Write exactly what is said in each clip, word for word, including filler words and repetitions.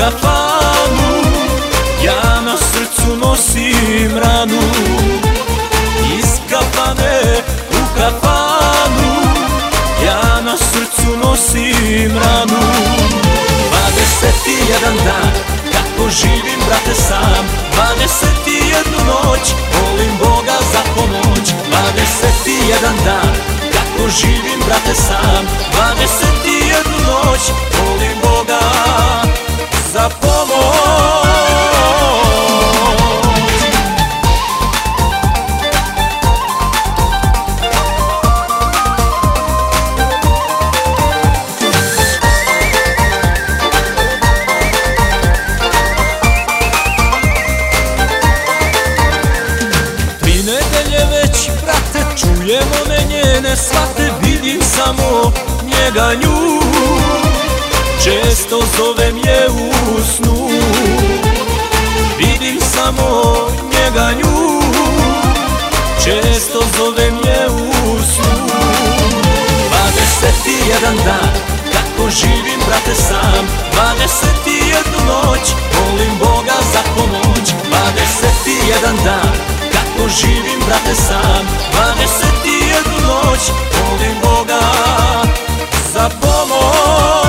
kafanu, ja na srcu nosim ranu. Iz kafane u kafanu, ja na srcu nosim ranu. Dvadeset i jedan dan, kako živim brate sam, dvadeset i jednu noć, molim Boga za pomoć. Dvadeset i jedan dan, kako živim brate sam, dvadeset i jednu noć, molim Boga za pomoć. Čujem one njene svate, vidim samo njega nju. Često zovem je u snu, vidim samo njega nju. Često zovem je u snu. Dvadeset i jedan dan, kako živim brate sam, dvadeset i jednu noć, molim Boga za pomoć. Dvadeset i jedan dan, kako živim brate sam, dvadeset i jednu noć, molim Boga za pomoć.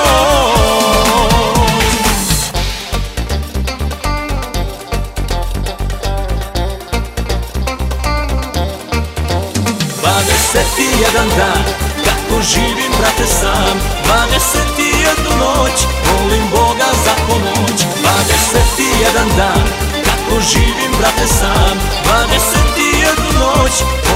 Dvadeset i jedan dan, kako živim brate sam, dvadeset i jednu noć, molim Boga za pomoć. Dvadeset i jedan dan, kako živim brate sam, dvadeset i jednu noć,